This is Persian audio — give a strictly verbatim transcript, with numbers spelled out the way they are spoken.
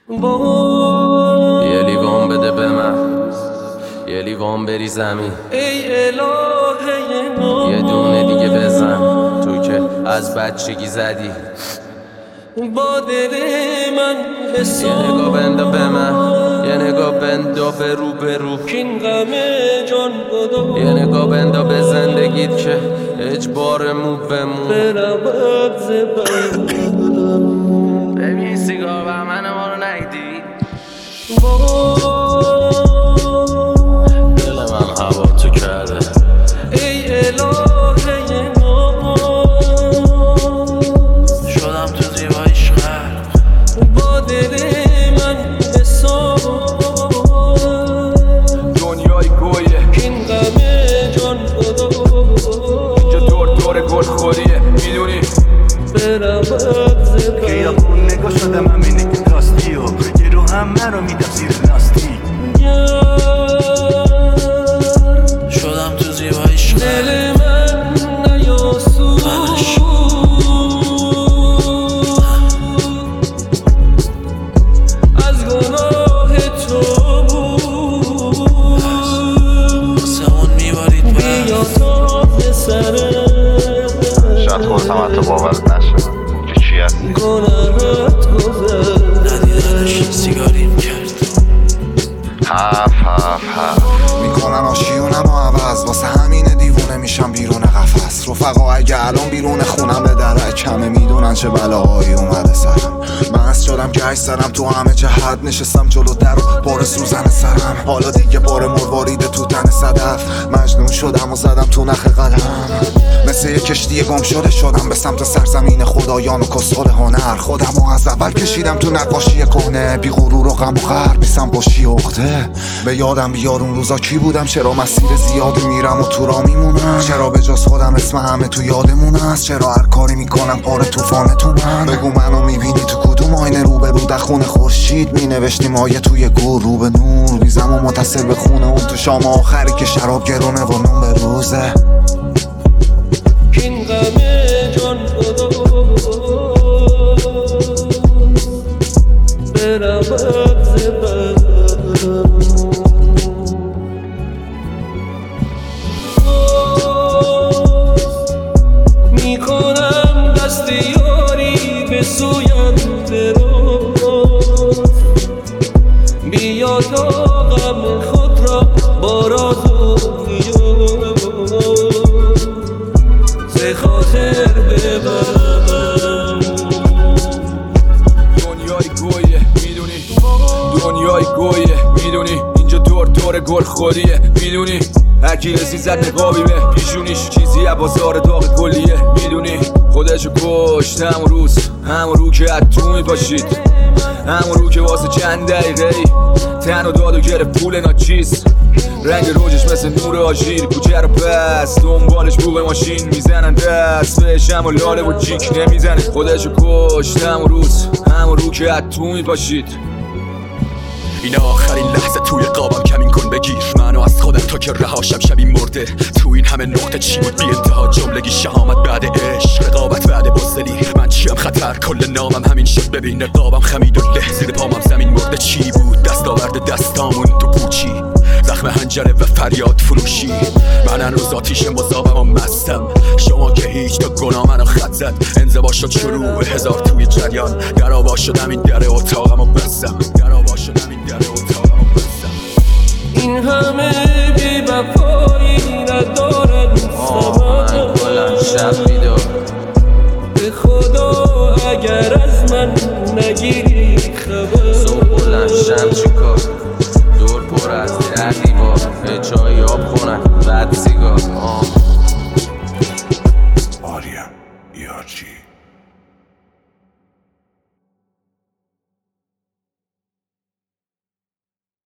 یه لیوان بده به من، یه لیوان بری زمین، ای الهه یه دونه دیگه بزن. تو که از بچگی زدی با دل من حساب. یه نگاه بندا به من، یه نگاه بندا به رو به رو کین غم جان بدو. یه نگاه بندا به زندگیت که اجبار مو به مو برود زبان. ببین سیگار و من ما رو نگیدی، دل من هوا تو کرده. ای الهه شدم تو زیبایش خرق با دل من حساب. دنیای گویه کین غم جان بدو. اینجا دور دور گل خوریه میدونی برود زبان. خیابون نگاه شدم همینه که راستی و یه رو هم من رو میدم زیر لاستی. شدم تو زیبایش دل من نیاسود. از گناه تو بود سمون میبارید بیا تا به سرم. شاید خودت هم حتی باورت نشه که چی هستی. گناهت گذر ندیدنش سیگاریم کرد. حرف حرف حرف میکنن آشیونم و عوض، واسه همینه دیوونه میشم بیرون قفس. رفقا اگه الان بیرون خونم به درک کمه میدونن چه بلاهایی اومده سرم. مست شدم که عکس سرم تو همه جهت، نشستم جلو در و بار سوزن سرم. حالا دیگه بار مرواریده تو تن صدف، مجنون شدم و زدم تو نخ قلم. مثل یه کشتی گم شده شدم به سمت سرزمین خدایان و کسخل هنر. خودم و از اول کشیدم تو نقاشی کهنه، بی غرور و غم و غر بیسم باشی اخته. به یادم بیار اون روزا کی بودم، چرا مسیر زیادی میرم و تو را میمونم. چرا به جز خودم اسم همه تو یادمون است، چرا هر کاری میکنم پار طوفانه تو من. بگو منو میبینی تو کدوم آینه رو به رو در خون خورشید مینوشتی مایه توی گور رو به نور. بیزم و متصل به خونه اون تو شام آخری که شراب گرونه و نون به روزه. کین غم جان بدو برود زبان. میکنم دست یاری به سویم دراز. بیا تا غم خود را با راز و نیاز ز خاطر ببرم. دنیای گویه میدونی دنیای گویه میدونی اینجا دور دور گل خوریه میدونی هرکی رسی زد نقابی به پیشونیش چیزی از بازار داغ گلیه میدونی خودشو کشت همون روز همون رو که از تو میپاشید، همون رو که واسه چند دقیقه ای تن و داد و گرفت پول ناچیز. رنگ روجش مثل نور آژیر کوچه رو پس دنبالش بوق ماشین میزنن دست بهش هم و لاله و جیک نمیزنه. خودشو کشت همون روز همون رو که از تو میپاشید. این آخرین لحظه توی قابم کمین کن بگیر منو از خودم تا که رهاشم شبیه مرده. تو این همه نقطه چی بود بی انتها جملگی شهامت بعد عشق رقابت بعد بزدلی. من چیم خطر کل نامم همین شد ببین نقابم خمید و له زیر پامم زمین مرده. چی بود دست آورده دستامون تو پوچی زخم هنجره و فریاد فروشی. من هنوز آتیش مذابم و مستم شما که هیچ تا گناه منو خط زد. انزوا شد شروع هزار توی جریان در آوا شدم این در اتاقم و بستم در آوا شدم این در اتاقم و بستم. این همه بی وفایی ندارد من کلن شب بیدار. به خدا اگر از من نگیری خبر صبح بلند شم چیکار دور پر از در دیوار چای آب خونن بعد سیگار. آریم یارچی